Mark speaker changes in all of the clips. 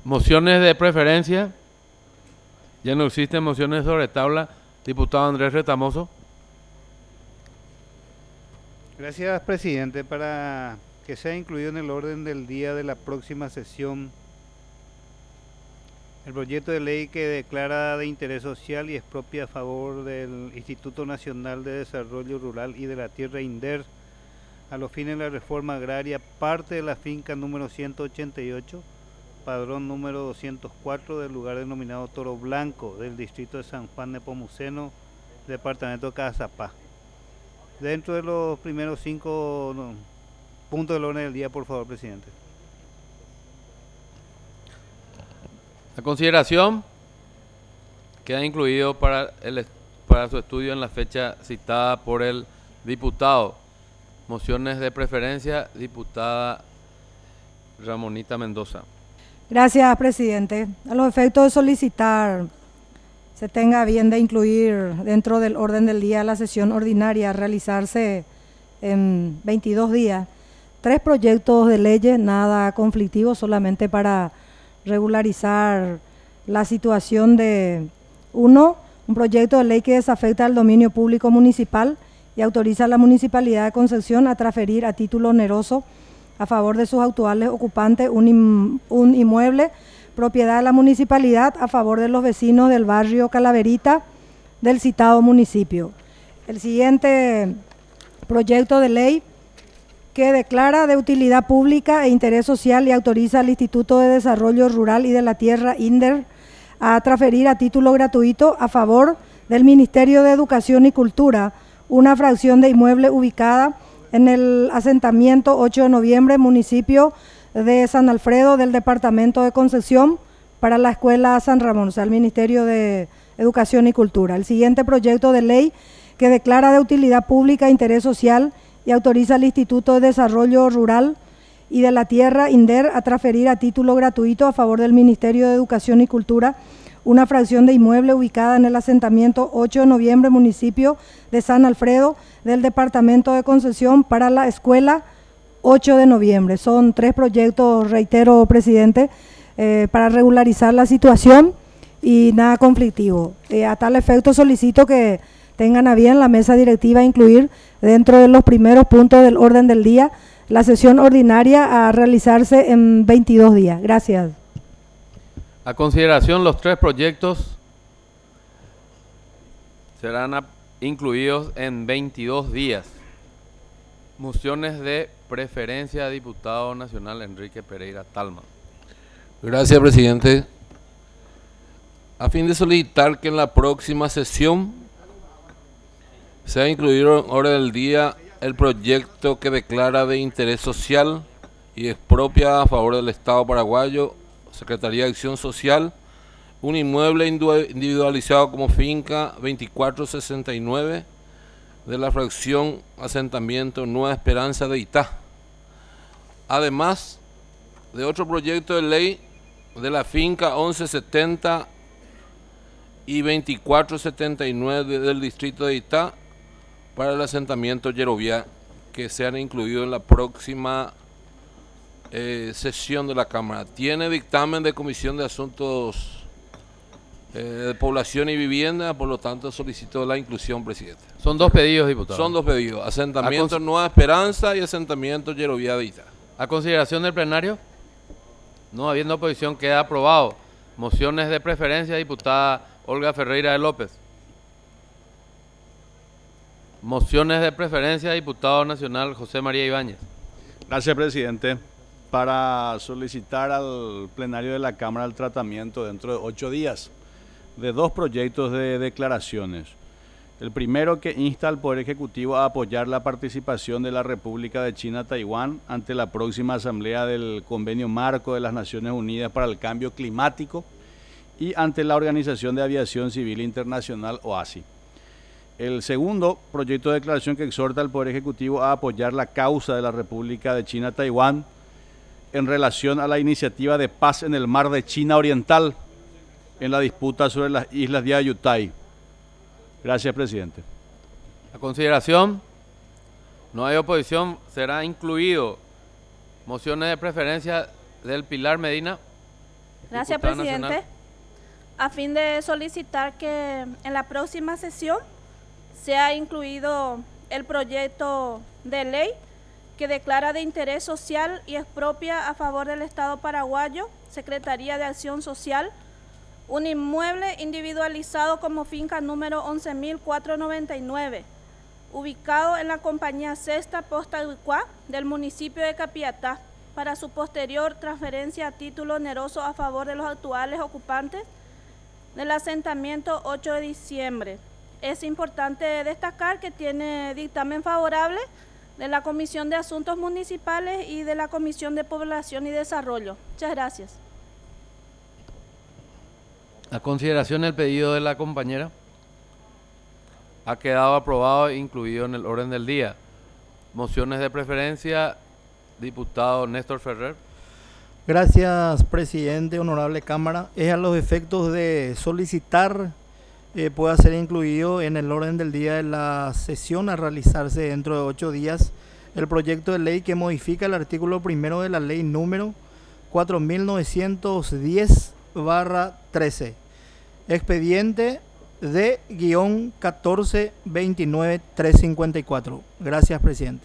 Speaker 1: Mociones de preferencia. Ya no existen mociones sobre tabla. Diputado Andrés Retamoso.
Speaker 2: Gracias, presidente. Para que sea incluido en el orden del día de la próxima sesión el proyecto de ley que declara de interés social y expropia a favor del Instituto Nacional de Desarrollo Rural y de la Tierra INDER a los fines de la reforma agraria, parte de la finca número 188, padrón número 204 del lugar denominado Toro Blanco, del distrito de San Juan de Nepomuceno, departamento de Cazapá. Dentro de los primeros 5 puntos del orden del día, por favor, presidente.
Speaker 1: A consideración, queda incluido para su estudio en la fecha citada por el diputado. Mociones de preferencia, diputada Ramonita Mendoza.
Speaker 3: Gracias, presidente. A los efectos de solicitar se tenga bien de incluir dentro del orden del día la sesión ordinaria a realizarse en 22 días 3 proyectos de leyes, nada conflictivos, solamente para regularizar la situación de un proyecto de ley que desafecta el dominio público municipal y autoriza a la Municipalidad de Concepción a transferir a título oneroso a favor de sus actuales ocupantes un inmueble propiedad de la municipalidad a favor de los vecinos del barrio Calaverita del citado municipio. El siguiente proyecto de ley que declara de utilidad pública e interés social y autoriza al Instituto de Desarrollo Rural y de la Tierra INDER a transferir a título gratuito a favor del Ministerio de Educación y Cultura una fracción de inmueble ubicada en el asentamiento 8 de noviembre, municipio de San Alfredo del departamento de Concepción, para la Escuela San Ramón, o sea, el Ministerio de Educación y Cultura. El siguiente proyecto de ley que declara de utilidad pública e interés social y autoriza al Instituto de Desarrollo Rural y de la Tierra INDER a transferir a título gratuito a favor del Ministerio de Educación y Cultura una fracción de inmueble ubicada en el asentamiento 8 de noviembre, municipio de San Alfredo del departamento de Concepción, para la Escuela 8 de noviembre. Son 3 proyectos, reitero, presidente, para regularizar la situación y nada conflictivo. A tal efecto solicito que tengan a bien la mesa directiva incluir dentro de los primeros puntos del orden del día la sesión ordinaria a realizarse en 22 días. Gracias.
Speaker 1: A consideración, los 3 proyectos serán incluidos en 22 días. Mociones de preferencia, diputado nacional Enrique Pereira Talma.
Speaker 4: Gracias, presidente. A fin de solicitar que en la próxima sesión sea incluido en orden del día el proyecto que declara de interés social y expropia a favor del Estado paraguayo, Secretaría de Acción Social, un inmueble individualizado como finca 2469 de la fracción asentamiento Nueva Esperanza de Itá. Además de otro proyecto de ley de la finca 1170 y 2479 del distrito de Itá para el asentamiento Yeroviá, que sean incluidos en la próxima sesión de la Cámara. Tiene dictamen de Comisión de Asuntos de Población y Vivienda, por lo tanto solicito la inclusión, presidente.
Speaker 1: Son 2 pedidos, diputado.
Speaker 4: Son 2 pedidos, asentamiento Nueva Esperanza y asentamiento Yeroviá de Itá.
Speaker 1: A consideración del plenario, no habiendo oposición, queda aprobado. Mociones de preferencia, diputada Olga Ferreira de López. Mociones de preferencia, diputado nacional José María Ibáñez.
Speaker 5: Gracias, presidente. Para solicitar al plenario de la Cámara el tratamiento dentro de 8 días de 2 proyectos de declaraciones. El primero, que insta al Poder Ejecutivo a apoyar la participación de la República de China-Taiwán ante la próxima asamblea del Convenio Marco de las Naciones Unidas para el Cambio Climático y ante la Organización de Aviación Civil Internacional, OACI. El segundo, proyecto de declaración que exhorta al Poder Ejecutivo a apoyar la causa de la República de China-Taiwán en relación a la iniciativa de paz en el mar de China Oriental en la disputa sobre las islas de Ayutthaya. Gracias, presidente.
Speaker 1: A consideración, no hay oposición, será incluido. Mociones de preferencia del Pilar Medina.
Speaker 6: Gracias,
Speaker 1: Diputada
Speaker 6: presidente.
Speaker 1: nacional.
Speaker 6: A fin de solicitar que en la próxima sesión sea incluido el proyecto de ley que declara de interés social y expropia a favor del Estado paraguayo, Secretaría de Acción Social, un inmueble individualizado como finca número 11.499, ubicado en la compañía Sexta Posta Uicuá del municipio de Capiatá, para su posterior transferencia a título oneroso a favor de los actuales ocupantes del asentamiento 8 de diciembre. Es importante destacar que tiene dictamen favorable de la Comisión de Asuntos Municipales y de la Comisión de Población y Desarrollo. Muchas gracias.
Speaker 1: A consideración el pedido de la compañera. Ha quedado aprobado e incluido en el orden del día. Mociones de preferencia, diputado Néstor Ferrer.
Speaker 7: Gracias, presidente, honorable Cámara. Es a los efectos de solicitar pueda ser incluido en el orden del día de la sesión a realizarse dentro de 8 días el proyecto de ley que modifica el artículo primero de la ley número 4910/13, expediente de -14-29354. Gracias, presidente.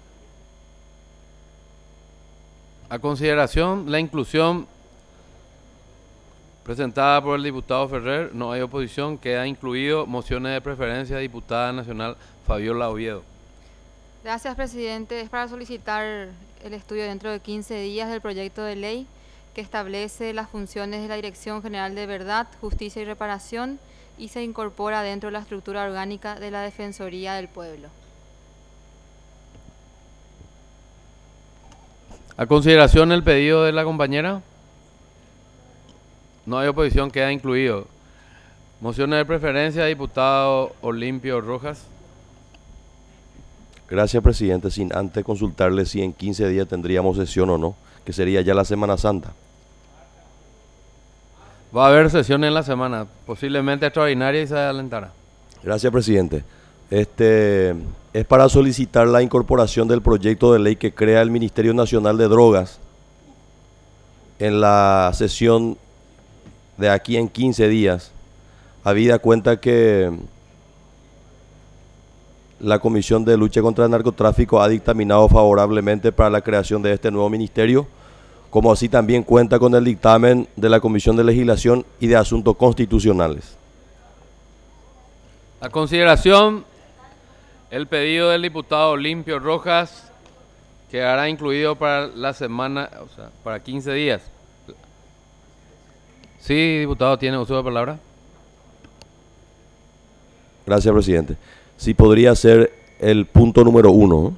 Speaker 1: A consideración la inclusión presentada por el diputado Ferrer, no hay oposición, queda incluido. Mociones de preferencia, diputada nacional Fabiola Oviedo.
Speaker 8: Gracias, presidente. Es para solicitar el estudio dentro de 15 días del proyecto de ley que establece las funciones de la Dirección General de Verdad, Justicia y Reparación y se incorpora dentro de la estructura orgánica de la Defensoría del Pueblo.
Speaker 1: A consideración el pedido de la compañera. No hay oposición, queda incluido. Mociones de preferencia, diputado Olimpio Rojas.
Speaker 9: Gracias, presidente. Sin antes consultarle si en 15 días tendríamos sesión o no, que sería ya la Semana Santa.
Speaker 1: Va a haber sesión en la semana, posiblemente extraordinaria y se adelantará.
Speaker 9: Gracias, presidente. Es para solicitar la incorporación del proyecto de ley que crea el Ministerio Nacional de Drogas en la sesión de aquí en 15 días, habida cuenta que la Comisión de Lucha contra el Narcotráfico ha dictaminado favorablemente para la creación de este nuevo ministerio, como así también cuenta con el dictamen de la Comisión de Legislación y de Asuntos Constitucionales.
Speaker 1: A consideración el pedido del diputado Olimpio Rojas quedará incluido para la semana, o sea, para 15 días. Sí, diputado, ¿tiene uso de palabra?
Speaker 9: Gracias, presidente. Sí, podría ser el punto número 1.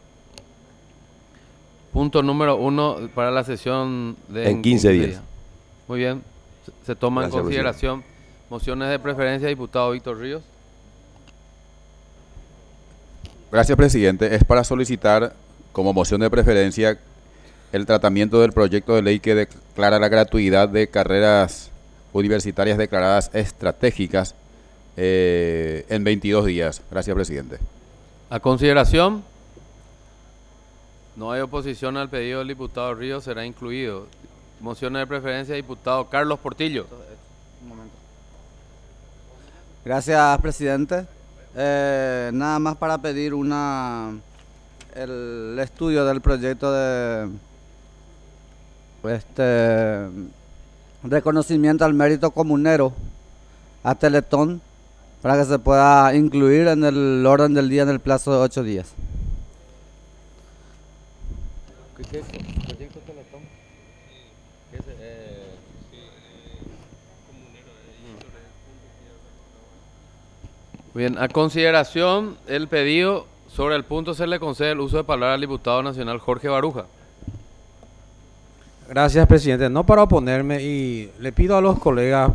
Speaker 1: Punto número 1 para la sesión de
Speaker 9: en 15 días.
Speaker 1: Muy bien, se toma
Speaker 9: Gracias,
Speaker 1: en consideración. Mociones de preferencia, diputado Víctor Ríos.
Speaker 10: Gracias, presidente. Es para solicitar como moción de preferencia el tratamiento del proyecto de ley que declara la gratuidad de carreras universitarias declaradas estratégicas en 22 días. Gracias, presidente.
Speaker 1: A consideración, no hay oposición al pedido del diputado Ríos, será incluido. Mociones de preferencia, diputado Carlos Portillo.
Speaker 11: Gracias, presidente. Nada más para pedir el estudio del proyecto de reconocimiento al mérito comunero a Teletón para que se pueda incluir en el orden del día en el plazo de 8 días.
Speaker 1: ¿Qué es eso? ¿Proyecto Teletón? ¿Qué es, Bien, a consideración el pedido sobre el punto se le concede el uso de palabra al diputado nacional Jorge Baruja.
Speaker 12: Gracias, presidente. No para oponerme y le pido a los colegas,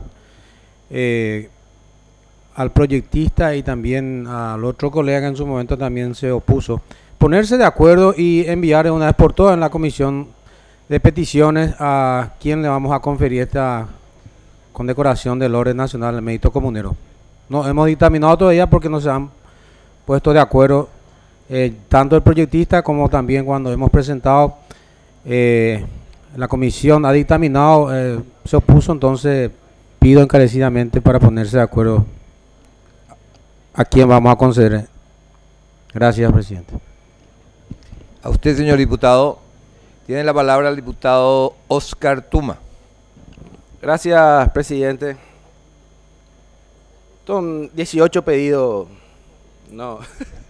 Speaker 12: al proyectista y también al otro colega que en su momento también se opuso, ponerse de acuerdo y enviar de una vez por todas en la comisión de peticiones a quien le vamos a conferir esta condecoración del orden nacional del mérito comunero. No hemos dictaminado todavía porque no se han puesto de acuerdo tanto el proyectista como también cuando hemos presentado la comisión ha dictaminado, se opuso, entonces pido encarecidamente para ponerse de acuerdo a quién vamos a conceder. Gracias, presidente.
Speaker 13: A usted, señor diputado. Tiene la palabra el diputado Oscar Tuma.
Speaker 14: Gracias, presidente. Son 18 pedidos. No.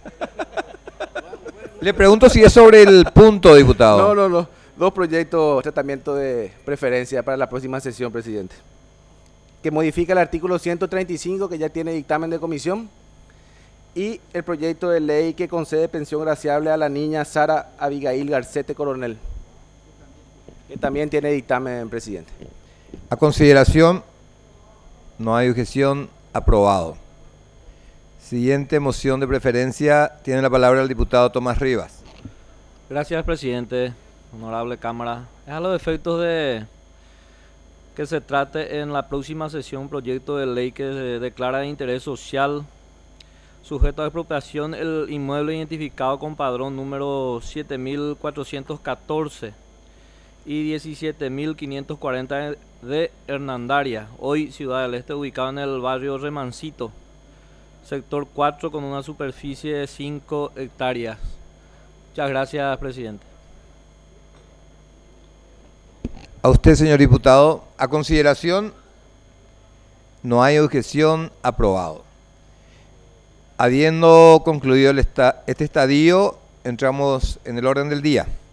Speaker 13: Le pregunto si es sobre el punto, diputado.
Speaker 14: No. 2 proyectos de tratamiento de preferencia para la próxima sesión, presidente. Que modifica el artículo 135, que ya tiene dictamen de comisión. Y el proyecto de ley que concede pensión graciable a la niña Sara Abigail Garcete Coronel, que también tiene dictamen, presidente.
Speaker 13: A consideración, no hay objeción, aprobado. Siguiente moción de preferencia, tiene la palabra el diputado Tomás Rivas.
Speaker 15: Gracias, presidente, honorable Cámara. Es a los efectos de que se trate en la próxima sesión un proyecto de ley que declara de interés social sujeto a expropiación el inmueble identificado con padrón número 7414 y 17.540 de Hernandaria, hoy Ciudad del Este, ubicado en el barrio Remancito, sector 4, con una superficie de 5 hectáreas. Muchas gracias, presidente.
Speaker 13: A usted, señor diputado. A consideración, no hay objeción, aprobado. Habiendo concluido este estadio, entramos en el orden del día.